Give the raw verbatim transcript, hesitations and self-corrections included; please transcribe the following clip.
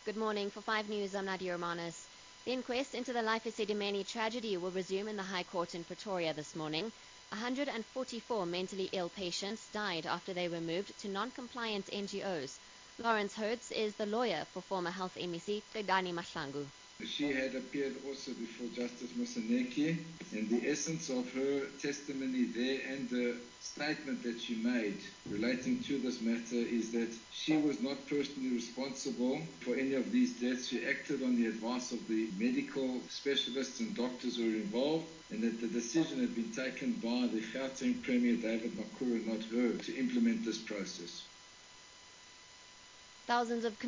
Good morning. For five News, I'm Nadia Romanis. The inquest into the Life Esidimeni tragedy will resume in the High Court in Pretoria this morning. one hundred forty-four mentally ill patients died after they were moved to non-compliant N G Os. Lawrence Hertz is the lawyer for former Health M E C Qedani Mahlangu. She had appeared also before Justice Moseneke, and the essence of her testimony there and the statement that she made relating to this matter is that she was not personally responsible for any of these deaths. She acted on the advice of the medical specialists and doctors who were involved, and that the decision had been taken by the Gauteng Premier David Makhura, not her, to implement this process. Thousands of